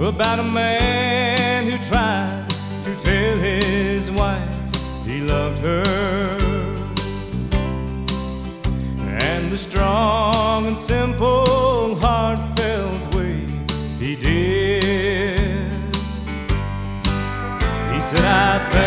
about a man who tried to tell his wife he loved her, and the strong and simple, heartfelt way he did. He said, I